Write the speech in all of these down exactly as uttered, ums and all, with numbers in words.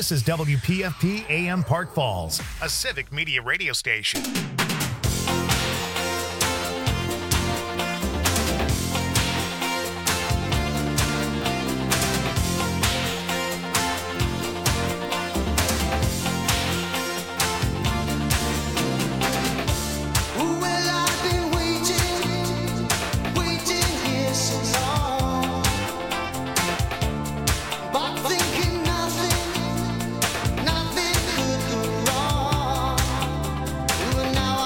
This is W P F P A M Park Falls, a civic media radio station. Now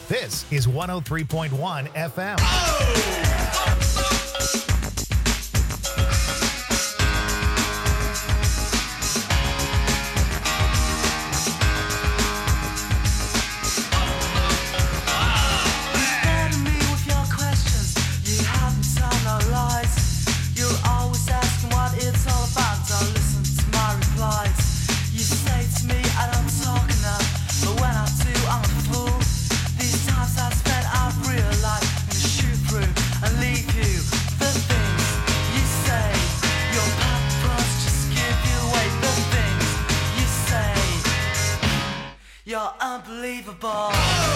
This is one oh three point one F M. You're unbelievable.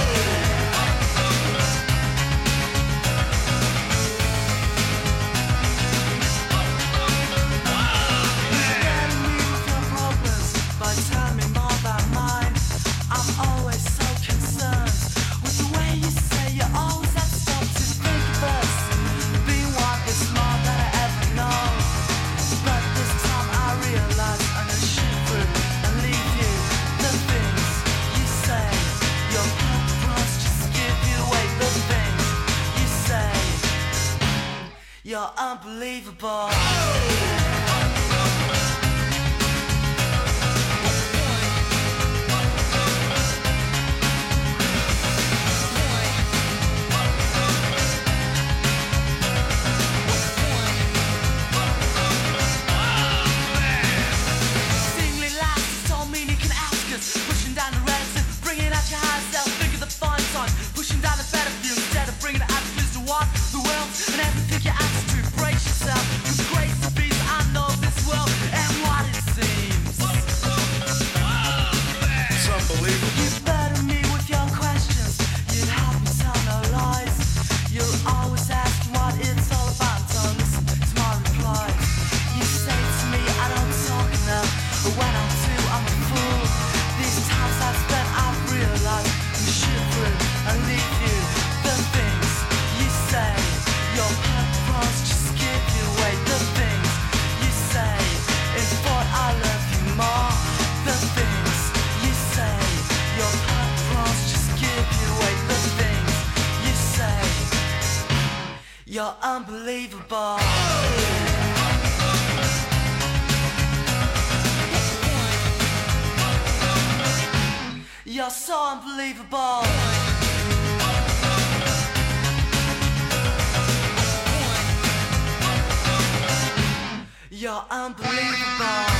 You're unbelievable. You're unbelievable. You're so unbelievable. You're unbelievable.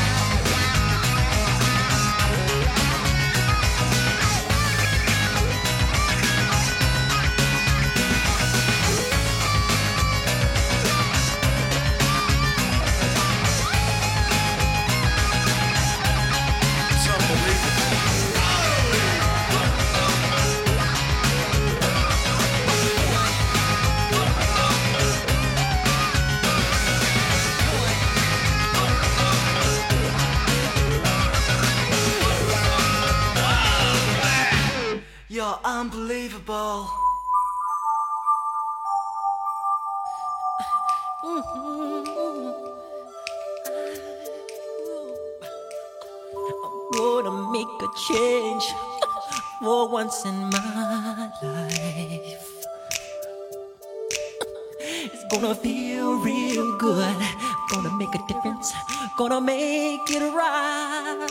You're unbelievable. I'm gonna make a change for once in my life. It's gonna feel real good. Gonna make a difference. Gonna make it right.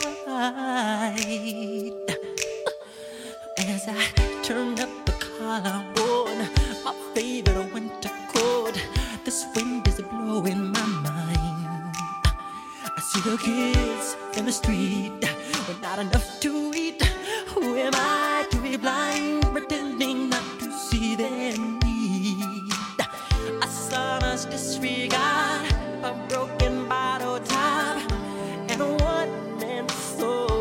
As I turn up the collar on my favorite winter coat, this wind is blowing my mind. I see the kids in the street with not enough to eat. Who am I to be blind, pretending not to see their need? I saw us disregard a broken bottle top and a one-man soul.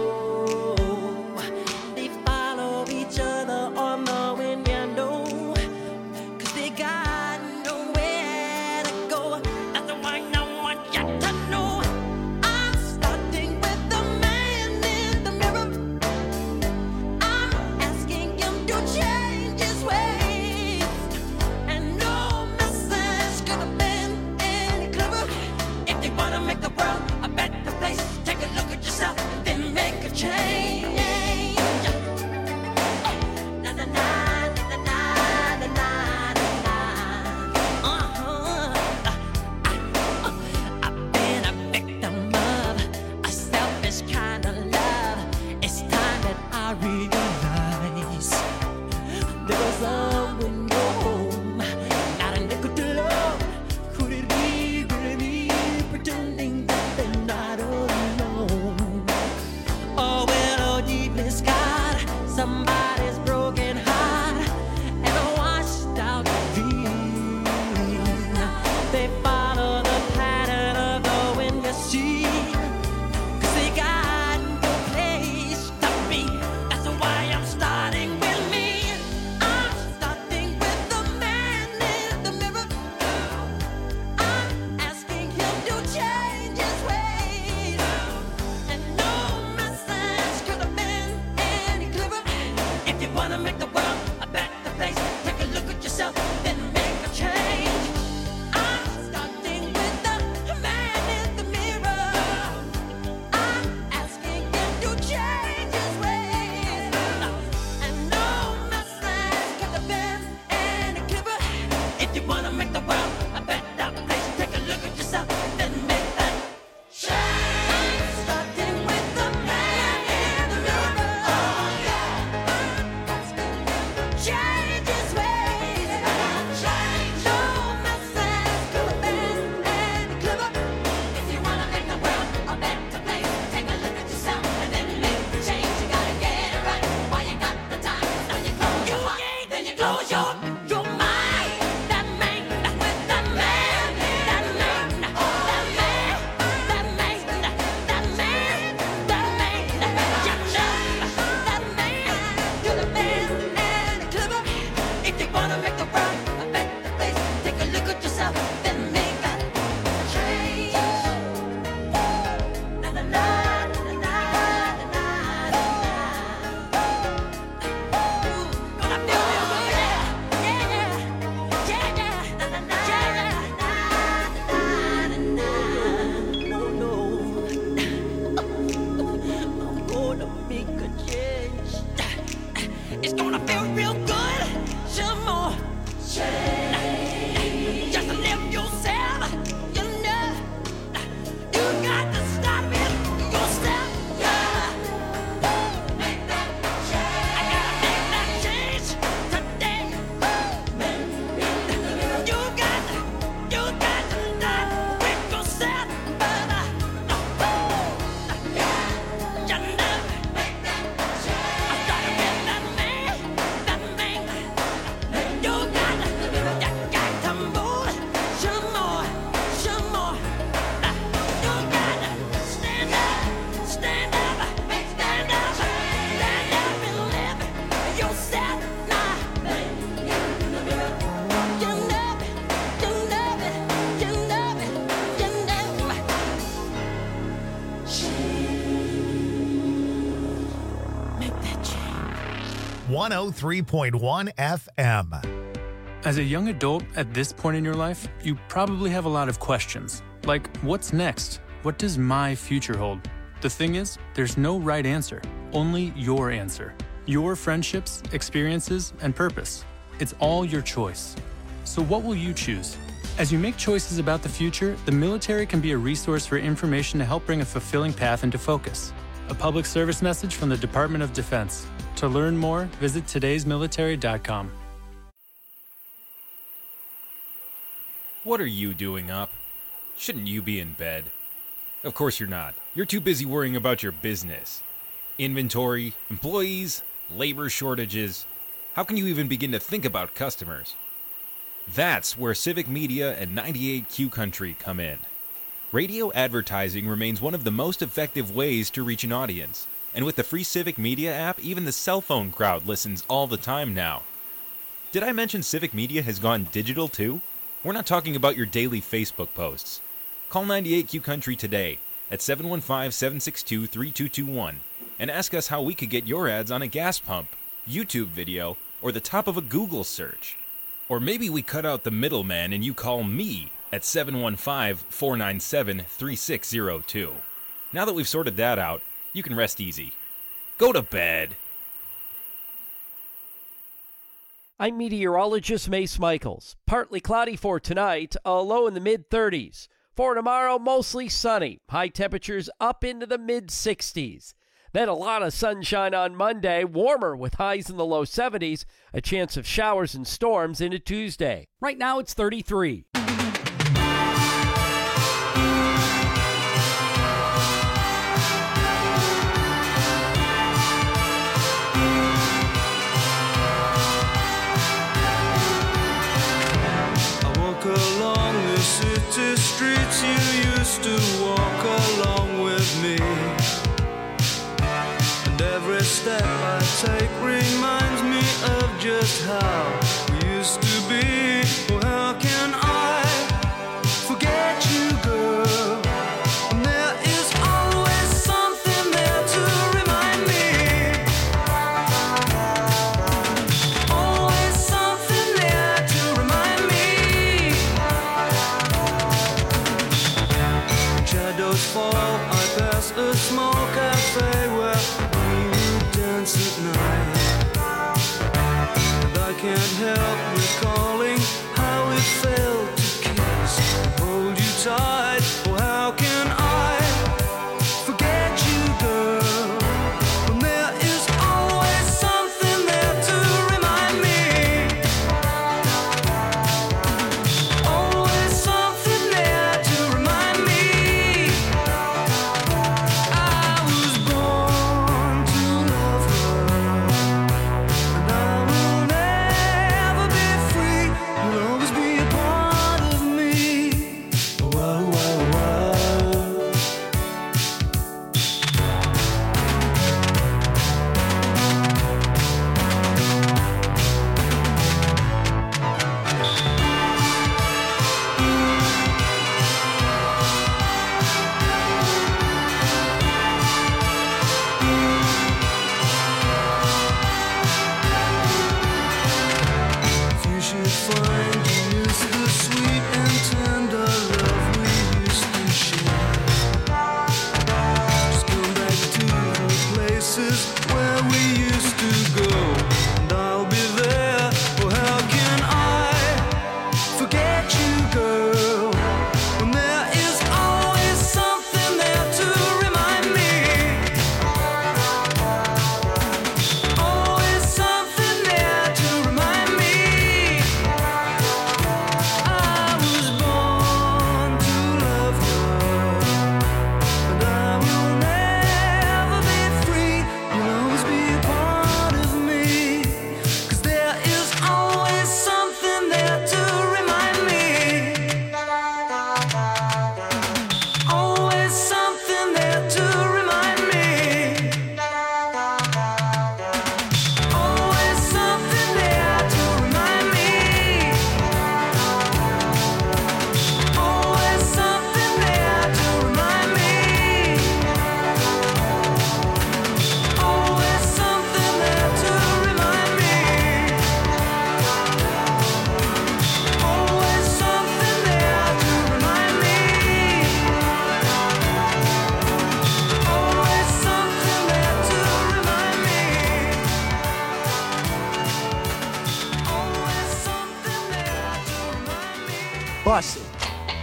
I realize there was love in your home, not a nickel to love. Could it be really me pretending that they're not alone? Oh, well, oh, deepest God, somebody's broken heart and a washed out dream. They follow the pattern of the wind, you see, 'cause they got no place to be. That's why I'm starting with me. I'm starting with the man in the mirror. I'm asking him to change his ways. And no message could have been any clearer. If you wanna make the world a better place, take a look at yourself, then make a change. I'm starting with the man in the mirror. I'm asking him to change his ways. And no message could have been any clearer. If you wanna make the world a better place, take a look at yourself, then make that change. I'm starting with the man in the mirror. I'm asking him to change his ways. No message could have been any clearer. If you wanna make the world a better place, take a look at yourself and then make the change. You gotta get it right while you got the time. Now you close your heart, then you close your your mind. That man, with that man, that man, that man, that man, that man, that man, you know that man could have been any clearer. If you wanna make the world a better place, take a look at yourself, then make that change. Na na na na na na na. Ooh, gonna feel real good, yeah, yeah, yeah, yeah, na na na, yeah, na na na na. No, no, I'm gonna make a change. It's gonna feel real good. Some more change. Just live yourself. You know, you got to stop it yourself. Yeah. Make that change. I gotta make that change today. You got to, you got to start with yourself, brother. Yeah. You know, make that change. I started with that man, that man. You got to, you got to move some more, some more. You got to stand up, stand up, stand up, stand up and live yourself now. You know it, you know it, you know it, you know it. Make that change. one oh three point one F M. As a young adult at this point in your life, you probably have a lot of questions. Like, what's next? What does my future hold? The thing is, there's no right answer, only your answer. Your friendships, experiences, and purpose. It's all your choice. So what will you choose? As you make choices about the future, the military can be a resource for information to help bring a fulfilling path into focus. A public service message from the Department of Defense. To learn more, visit todays military dot com. What are you doing up? Shouldn't you be in bed? Of course you're not. You're too busy worrying about your business. Inventory, employees, labor shortages. How can you even begin to think about customers? That's where Civic Media and ninety-eight Q Country come in. Radio advertising remains one of the most effective ways to reach an audience. And with the free Civic Media app, even the cell phone crowd listens all the time now. Did I mention Civic Media has gone digital too? We're not talking about your daily Facebook posts. Call ninety-eight Q Country today at seven one five, seven six two, three two two one and ask us how we could get your ads on a gas pump, YouTube video, or the top of a Google search. Or maybe we cut out the middleman and you call me at seven one five, four nine seven, three six zero two. Now that we've sorted that out, you can rest easy. Go to bed. I'm meteorologist Mace Michaels. Partly cloudy for tonight, a low in the mid thirties. For tomorrow, mostly sunny. High temperatures up into the mid sixties. Then a lot of sunshine on Monday, warmer with highs in the low seventies, a chance of showers and storms into Tuesday. Right now it's thirty-three. Along the city streets you used to walk along with me, and every step I take reminds me of just how we used to be. Well, how can I forget you, girl? And there is always something there to remind me. Always something there to remind me. Shadows fall, I pass a small cafe where we would dance at night, and I can't help recalling how it felt to kiss and hold you tight. Oh, how can I forget you, girl, when there is always something there to remind me. Always something there to remind me. Bust it.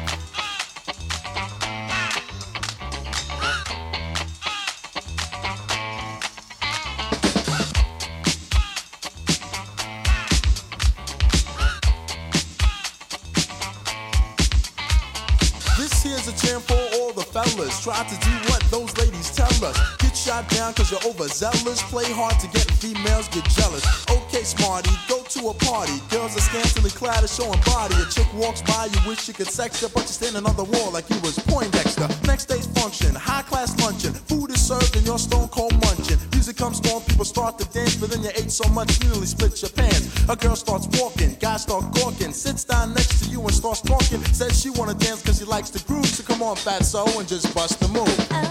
This here's a jam for all the fellas. Try to do what those ladies tell us. Get shot down cause you're overzealous. Play hard to get females, get jealous. Okay, smarty, go to a party. Girls are scantily clad and showing body. A chick walks by, you wish you could sex her, but you're standing on the wall like you was Poindexter. Next day's function, high class luncheon. Food is served and you're stone cold munching. Music comes on, people start to dance, but then you ate so much you nearly split your pants. A girl starts walking, guys start gawking. Sits down next to you and starts talking. Says she wanna dance cause she likes the groove. So come on, fatso, and just bust the move. Uh.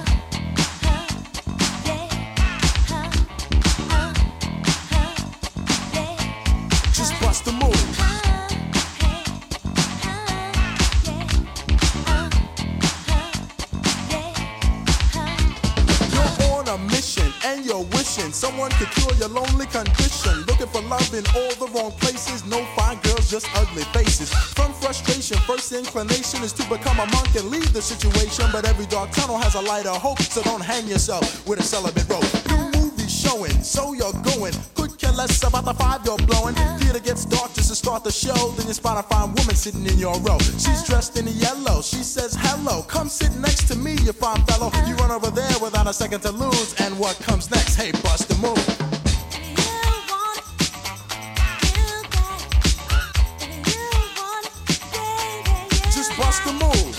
Bust the move. You're on a mission and you're wishing someone could cure your lonely condition. Looking for love in all the wrong places. No fine girls, just ugly faces. From frustration, first inclination is to become a monk and leave the situation. But every dark tunnel has a light of hope, so don't hang yourself with a celibate rope. New movie showing, so you're going. Could care less about the five you're blowing. Theater gets dark just to start the show. Then you spot a fine woman sitting in your row. She's dressed in yellow. She says hello. Come sit next to me, you fine fellow. You run over there without a second to lose. And what comes next? Hey, bust a move. Just bust a move.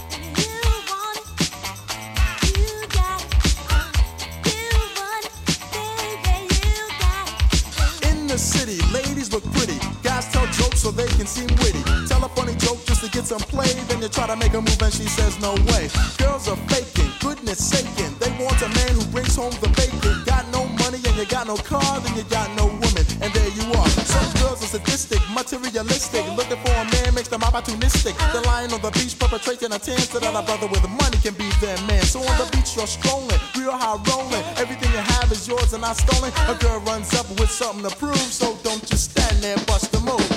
In the city, ladies look pretty. Guys tell jokes so they can seem witty. Tell a funny joke just to get some play. Then you try to make a move and she says no way. Girls are faking, goodness saking. They want a man who brings home the bacon. Got no money and you got no car, then you got no woman. And there you are. Some girls are sadistic, materialistic. Looking for a man makes them opportunistic. They're lying on the beach perpetrating a tan so that a brother with money can be their man. So on the beach you're strolling, real high rolling. Everything you have is yours and not stolen. A girl runs up with something to prove, so don't just stand there, bust a move.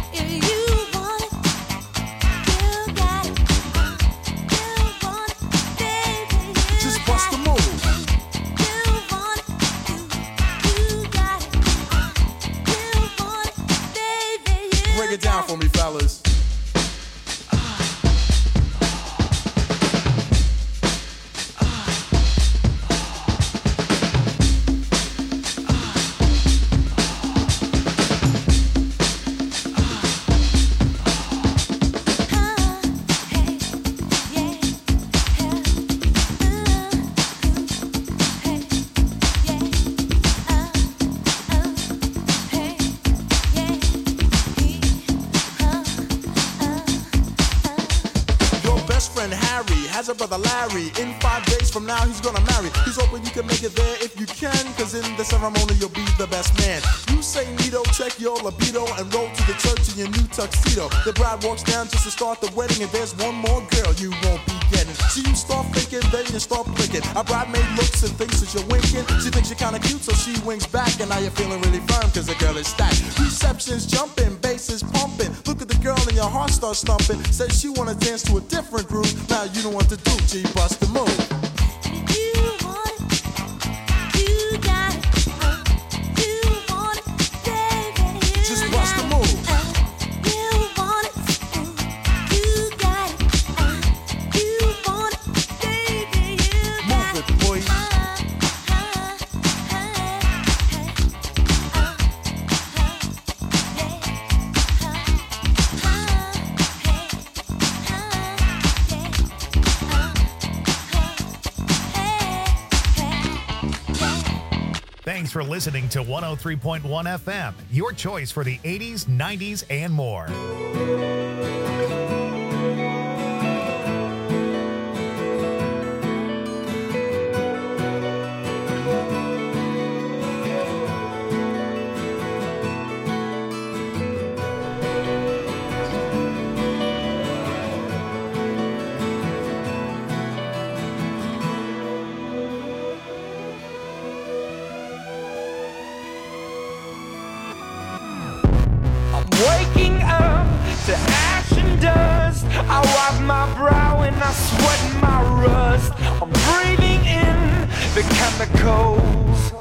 Break it down for me, fellas. Has a brother Larry. In five days from now he's gonna marry. He's hoping you can make it there if you can, cause in the ceremony you'll be the best man. You say neato, check your libido, and roll to the church in your new tuxedo. The bride walks down just to start the wedding, and there's one more girl you won't be getting. So you start thinking, then you start blinking. A bridemaid looks and thinks that you're winking. She thinks you're kinda cute, so she winks back, and now you're feeling really firm cause the girl is stacked. Reception's jumping, bass is pumping. Look at the girl and your heart starts thumping. Says she wanna dance to a different groove. Now you don't want to do, G, bust the move. Thanks for listening to one oh three point one F M, your choice for the eighties, nineties, and more. Waking up to ash and dust, I wipe my brow and I sweat my rust. I'm breathing in the chemicals.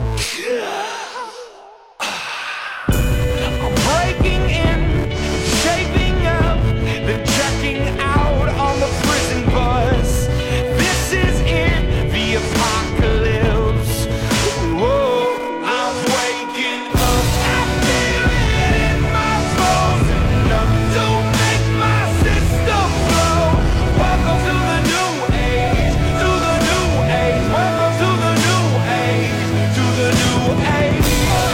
I'm breaking in, shaping up, then checking out on the prison bus. This is in the apocalypse. Whoa, I'm waking up. I feel it in my bones. Enough to make my system blow. Welcome to the new age, to the new age. Welcome to the new age, to the new age.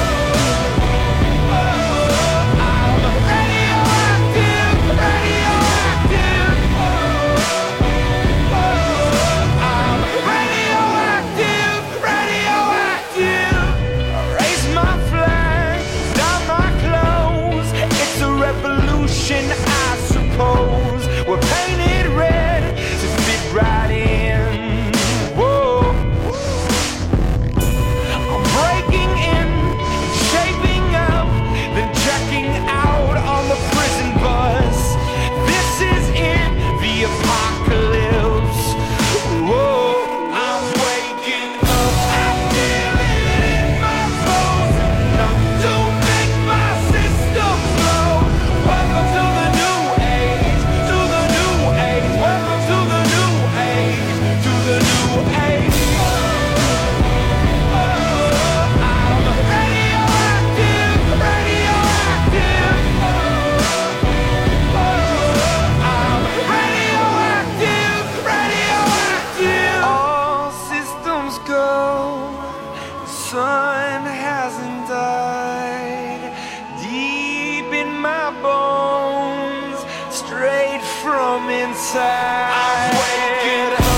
I'm radioactive, radioactive. I'm radioactive, radioactive. Raise my flag, down my clothes. It's a revolution, I suppose. We're painted red to fit right in. Whoa. I'm breaking in inside. I'm waking up.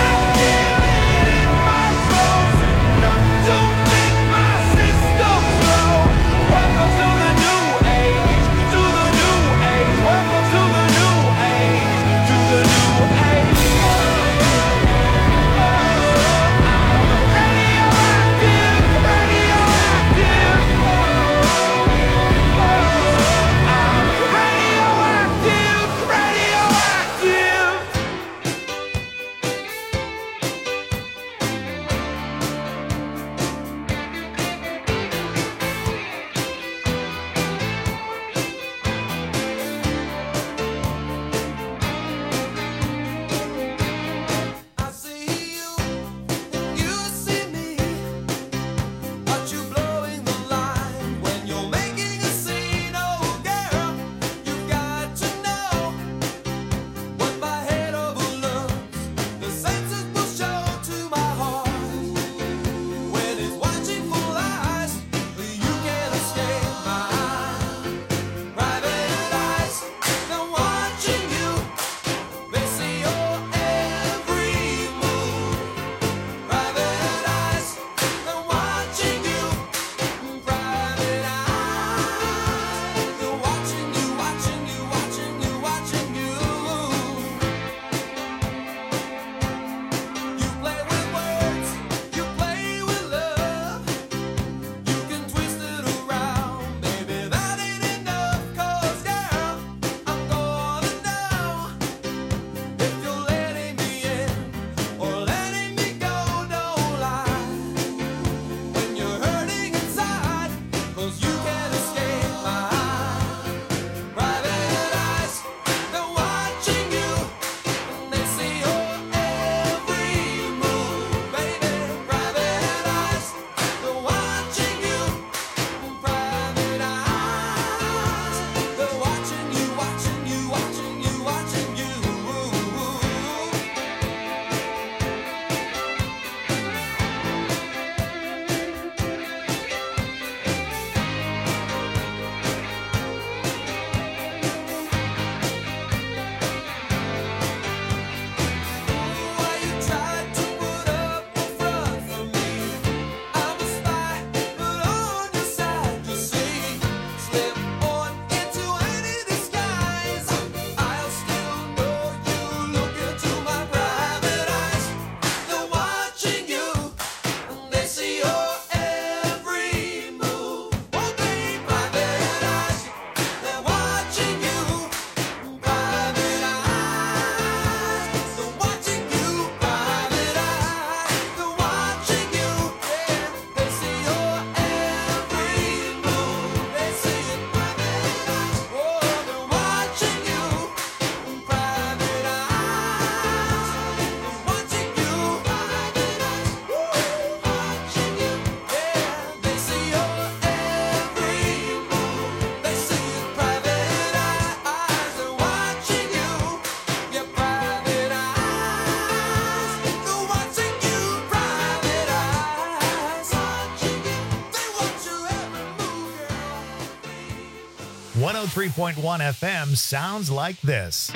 one oh three point one F M sounds like this.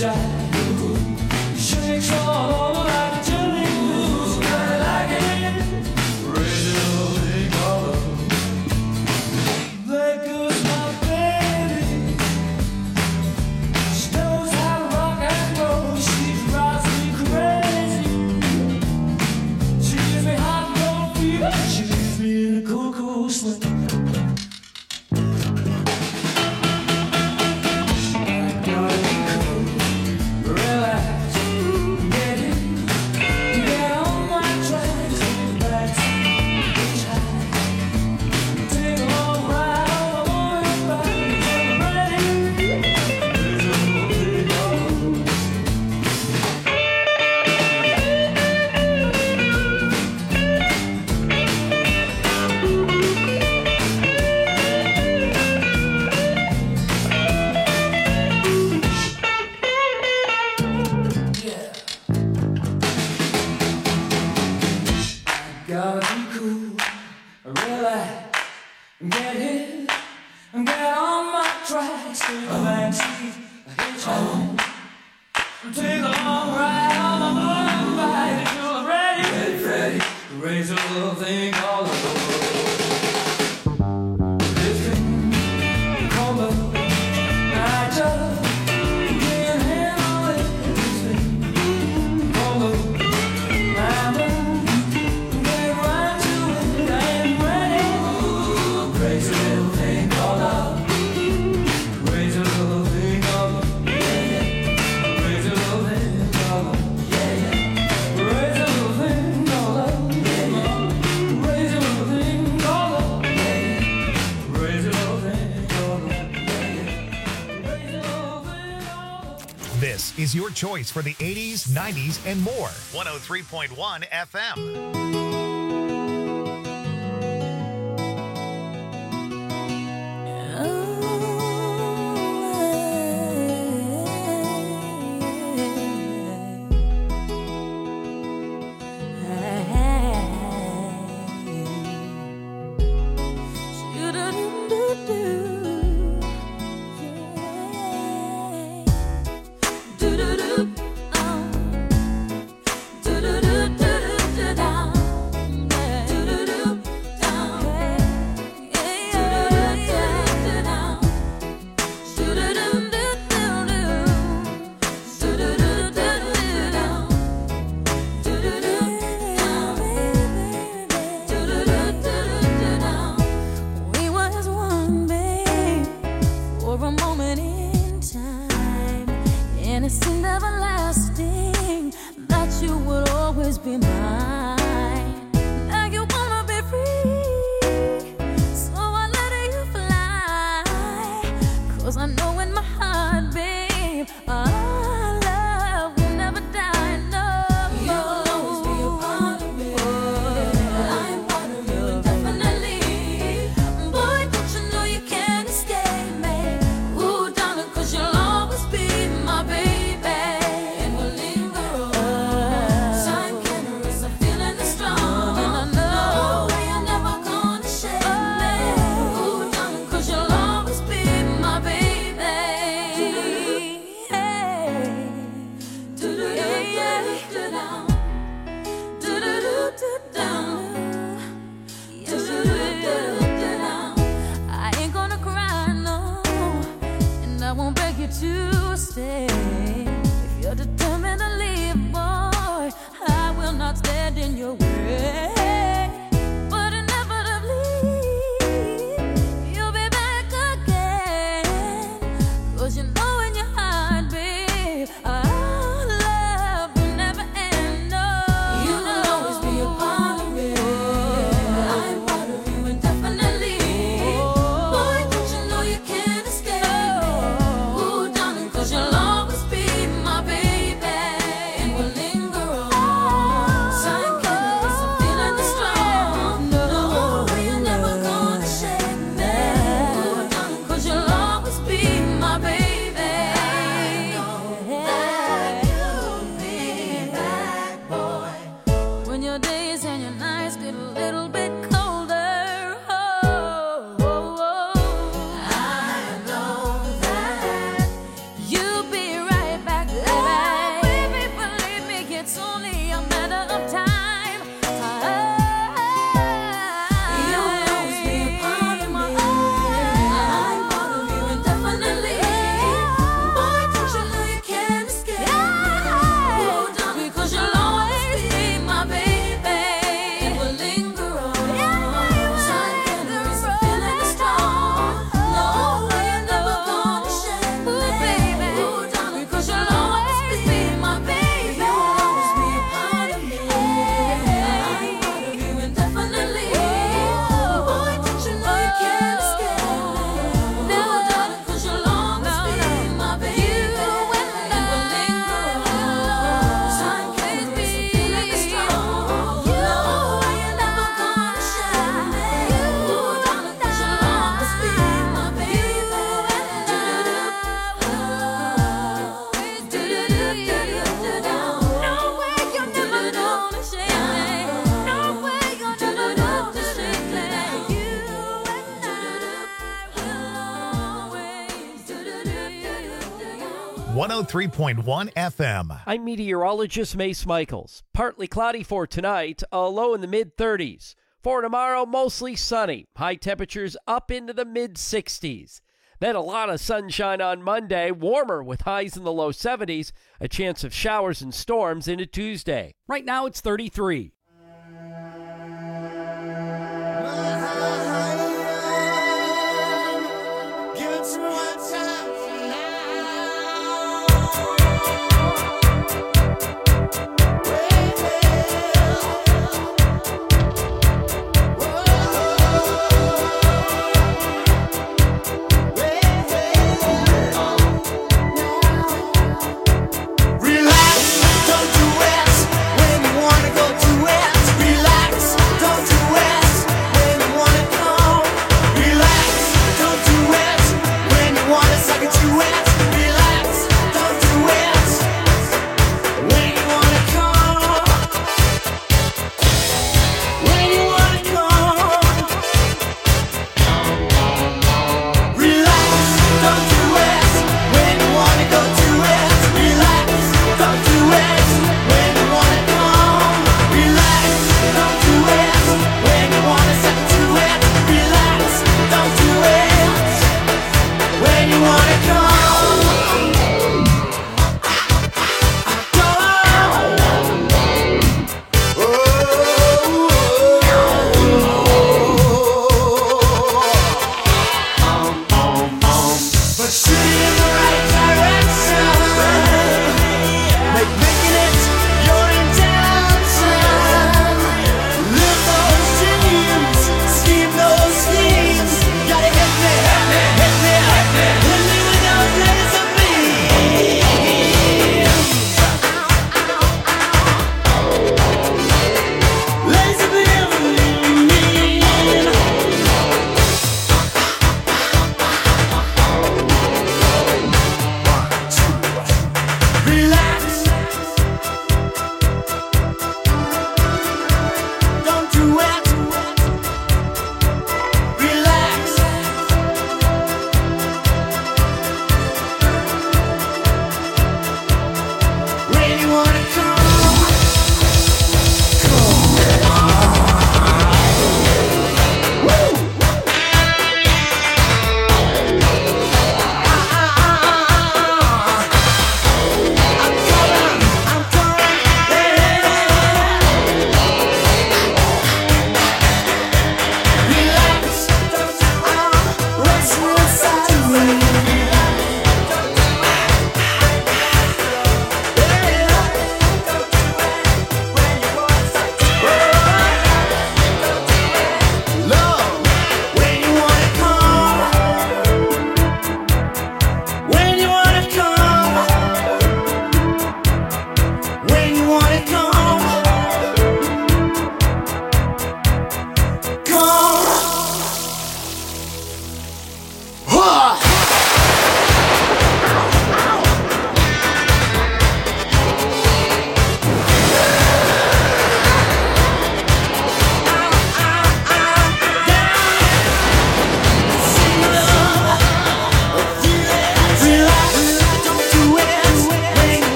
This is your choice for the eighties, nineties, and more. one oh three point one F M. Sign killers, I'm feeling the one oh three point one F M. I'm meteorologist Mace Michaels. Partly cloudy for tonight, a low in the mid thirties. For tomorrow, mostly sunny. High temperatures up into the mid sixties. Then a lot of sunshine on Monday, warmer with highs in the low seventies, a chance of showers and storms into Tuesday. Right now it's thirty-three. Relax, don't do it when you wanna go to it.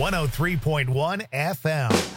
one oh three point one F M.